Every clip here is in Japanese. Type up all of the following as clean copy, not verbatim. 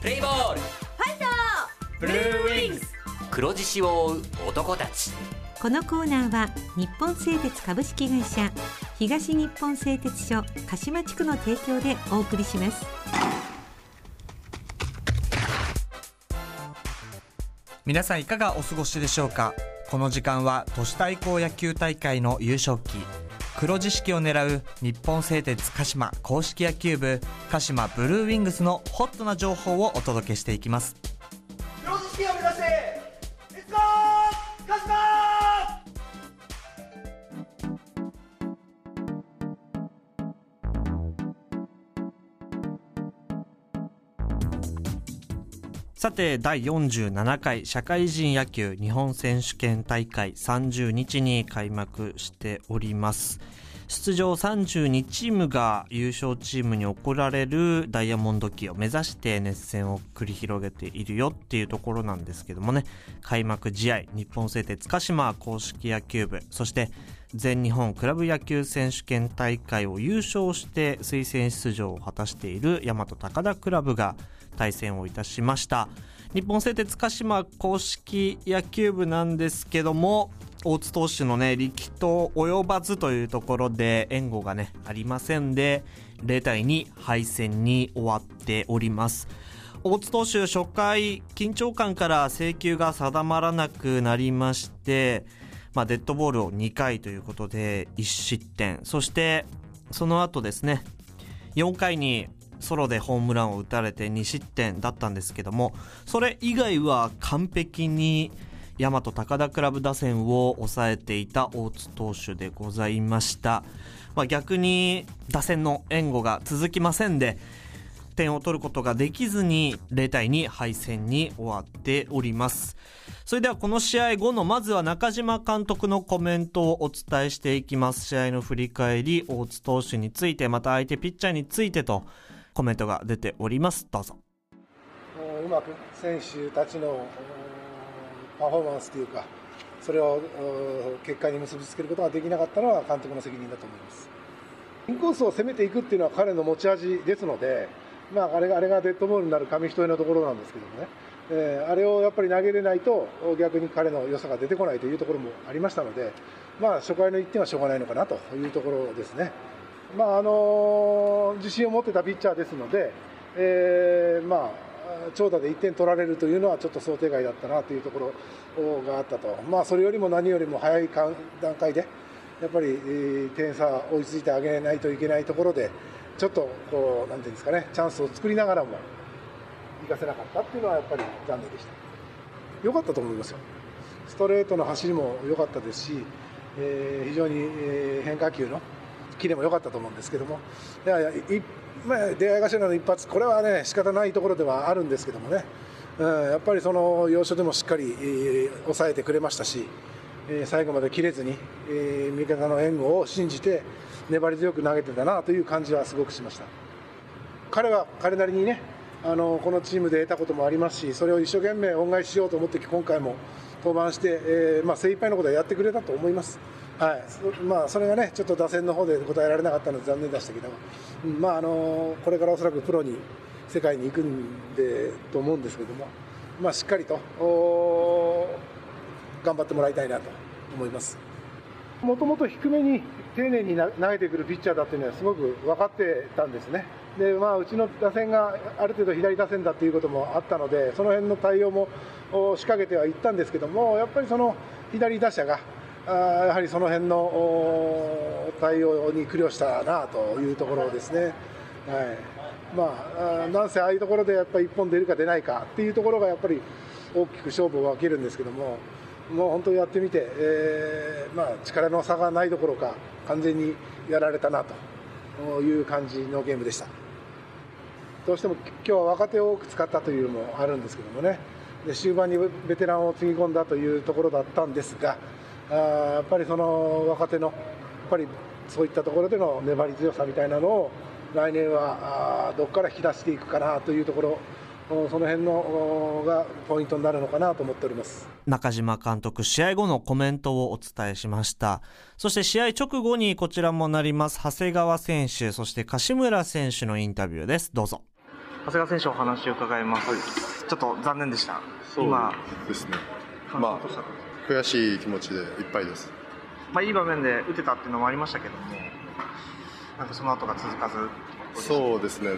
プレイボール、 ファイト、 ブルーウィングス、黒獅子を追う男たち。 このコーナーは日本製鉄株式会社、東日本製鉄所鹿島地区の提供でお送りします。 皆さんいかがお過ごしでしょうか。この時間は都市対抗野球大会の優勝旗黒獅子を狙う日本製鉄鹿島公式野球部鹿島ブルーウィングスのホットな情報をお届けしていきます。 黒獅子を目指してレッツゴー鹿島。 さて第47回社会人野球日本選手権大会30日に開幕しております。出場32チームが優勝チームに贈られるダイヤモンド旗を目指して熱戦を繰り広げているよっていうところなんですけどもね、開幕試合日本製鉄鹿島公式野球部、そして全日本クラブ野球選手権大会を優勝して推薦出場を果たしている大和高田クラブが対戦をいたしました。日本製鉄鹿島公式野球部なんですけども、大津投手のね力投及ばずというところで援護がねありませんで0対2敗戦に終わっております。大津投手初回緊張感から制球が定まらなくなりまして、デッドボールを2回ということで1失点、そしてその後ですね4回にソロでホームランを打たれて2失点だったんですけども、それ以外は完璧に大和高田クラブ打線を抑えていた大津投手でございました。逆に打線の援護が続きませんで点を取ることができずに0対2敗戦に終わっております。それではこの試合後のまずは中島監督のコメントをお伝えしていきます。試合の振り返り、大津投手についてまた相手ピッチャーについてとコメントが出ております。どうぞ。 うまく選手たちのパフォーマンスというかそれを結果に結びつけることができなかったのは監督の責任だと思います。インコースを攻めていくっていうのは彼の持ち味ですので、あれがデッドボールになる紙一重のところなんですけどもね、あれをやっぱり投げれないと逆に彼の良さが出てこないというところもありましたので、初回の1点はしょうがないのかなというところですね。自信を持ってたピッチャーですので、長打で1点取られるというのはちょっと想定外だったなというところがあったと、それよりも何よりも早い段階でやっぱり点差追いついてあげないといけないところでちょっとなんていうんですかね、チャンスを作りながらも生かせなかったっていうのはやっぱり残念でした。良かったと思いますよ。ストレートの走りも良かったですし、非常に変化球のキレも良かったと思うんですけども、出会い頭の一発、これはね仕方ないところではあるんですけどもね、やっぱりその要所でもしっかり抑えてくれましたし、最後まで切れずに味方の援護を信じて粘り強く投げてたなという感じはすごくしました。彼は彼なりにねこのチームで得たこともありますし、それを一生懸命恩返ししようと思って今回も登板して、精一杯のことはやってくれたと思います。それがねちょっと打線の方で答えられなかったので残念でしたけど、これからおそらくプロに世界に行くんでと思うんですけども、しっかりと頑張ってもらいたいなと思います。もともと低めに丁寧に投げてくるピッチャーだというのはすごく分かってたんですね。でうちの打線がある程度左打線だということもあったので、その辺の対応も仕掛けてはいったんですけども、やっぱりその左打者がやはりその辺の対応に苦慮したなというところですね。なんせああいうところでやっぱり1本出るか出ないかっていうところがやっぱり大きく勝負を分けるんですけども、もう本当にやってみて、力の差がないどころか完全にやられたなという感じのゲームでした。どうしても今日は若手を多く使ったというのもあるんですけどもね、で終盤にベテランをつぎ込んだというところだったんですが、やっぱりその若手のやっぱりそういったところでの粘り強さみたいなのを来年はどこから引き出していくかなというところ、その辺のがポイントになるのかなと思っております。 中島監督、試合後のコメントをお伝えしました。そして試合直後にこちらもなります長谷川選手、そして柏村選手のインタビューです。どうぞ。 長谷川選手お話を伺います、はい、ちょっと残念でした。 そうですね、悔しい気持ちでいっぱいです。 いい場面で打てたっていうのもありましたけども、なんかその後が続かず。 そうですね、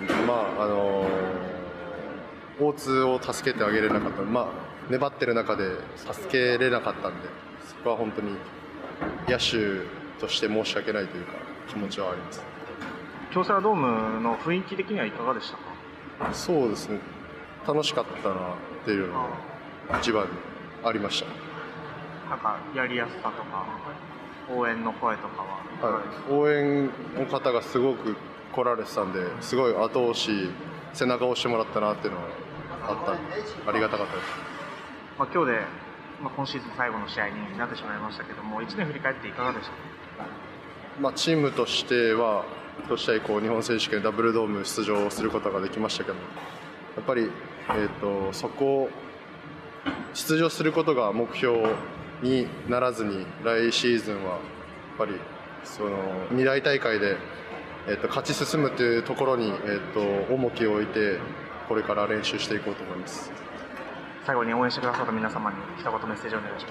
大津を助けてあげれなかった、粘ってる中で助けれなかったんで、そこは本当に野手として申し訳ないというか気持ちはあります。 京セラドームの雰囲気的にはいかがでしたか？ そうですね、楽しかったなっていうのが一番ありました。 なんかやりやすさとか応援の声とかは、 はい、応援の方がすごく来られてたんで、すごい後押し、背中を押してもらったなっていうのはありがたかったです。 今日で、今シーズン最後の試合になってしまいましたけども、1年振り返っていかがでしたか？ チームとしては1試合日本選手権ダブルドーム出場することができましたけど、やっぱり、そこ出場することが目標にならずに、来シーズンはやっぱりその2大大会で、勝ち進むというところに、重きを置いてこれから練習していこうと思います。 最後に応援してくださった皆様に一言メッセージをお願いします。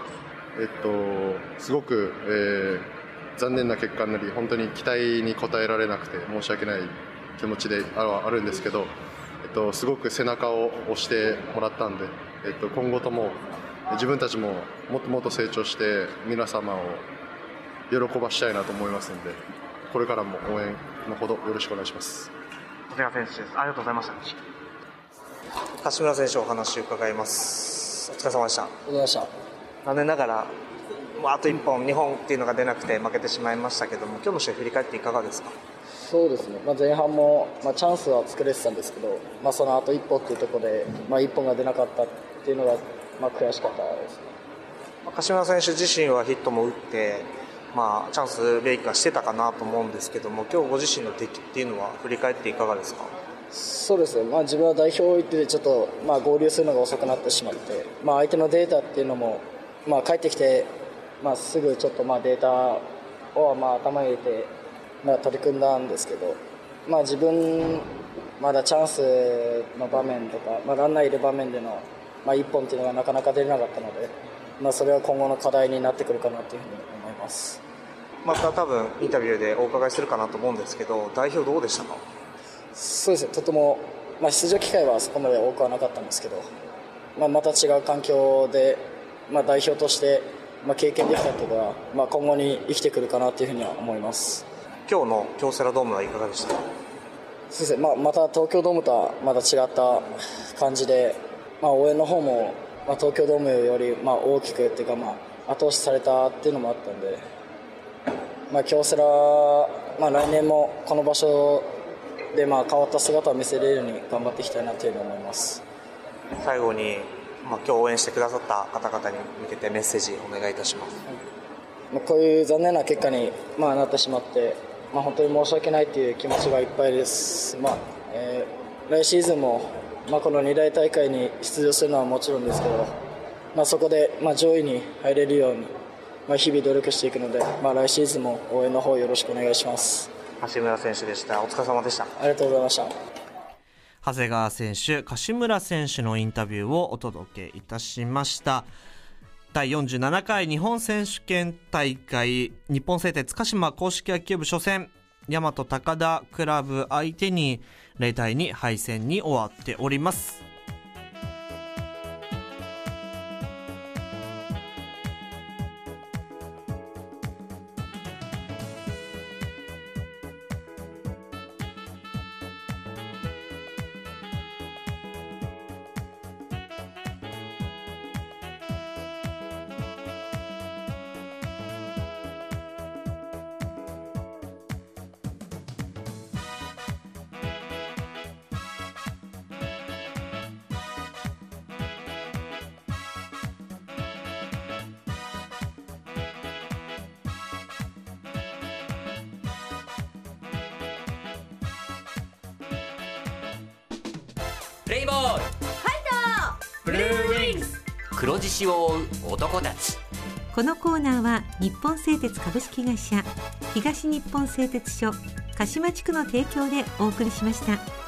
すごく、残念な結果になり、本当に期待に応えられなくて申し訳ない気持ちであるんですけど、すごく背中を押してもらったんで、今後とも自分たちももっともっと成長して皆様を喜ばしたいなと思いますので、これからも応援のほどよろしくお願いします。 長谷川選手です。ありがとうございました。柏村選手お話を伺います。お疲れ様でした。 ありがとうございました。 残念ながらあと1本2本っていうのが出なくて負けてしまいましたけども、今日の試合振り返っていかがですか？ そうですね、前半も、チャンスは作れてたんですけど、その後1本っていうところで、1本が出なかったっていうのが、悔しかったですね。 柏村選手自身はヒットも打って、チャンスメイクはしてたかなと思うんですけども、今日ご自身の出来っていうのは振り返っていかがですか？ そうですね、自分は代表行っててちょっと、合流するのが遅くなってしまって、相手のデータっていうのも、帰ってきて、すぐちょっとデータを頭に入れて、取り組んだんですけど、自分まだチャンスの場面とか、ランナーいる場面での、1本っていうのがなかなか出れなかったので、それは今後の課題になってくるかなというふうに思います。 また多分インタビューでお伺いするかなと思うんですけど、代表どうでしたか？ そうですね、とても、出場機会はそこまで多くはなかったんですけど、また違う環境で、代表として、経験できたというのは、今後に生きてくるかなというふうには思います。 今日の京セラドームはいかがでしたか？ そうですね、また東京ドームとはまた違った感じで、応援の方も、東京ドームより大きくっていうか、後押しされたっていうのもあったんで、京セラ、来年もこの場所で変わった姿を見せれるように頑張っていきたいなというふうに思います。 最後に、今日応援してくださった方々に向けてメッセージお願いいたします。 こういう残念な結果に、なってしまって、本当に申し訳ないという気持ちがいっぱいです。来シーズンも、この2大大会に出場するのはもちろんですけど、そこで、上位に入れるように、日々努力していくので、来シーズンも応援の方よろしくお願いします。 柏村選手でした。お疲れ様でした。 ありがとうございました。 長谷川選手、柏村選手のインタビューをお届けいたしました。第47回日本選手権大会、日本製鉄鹿島硬式野球部初戦、大和高田クラブ相手に0対2敗戦に終わっております。 プレイボールファイトブルーウィングス、黒獅子を追う男たち。 このコーナーは日本製鉄株式会社東日本製鉄所鹿島地区の提供でお送りしました。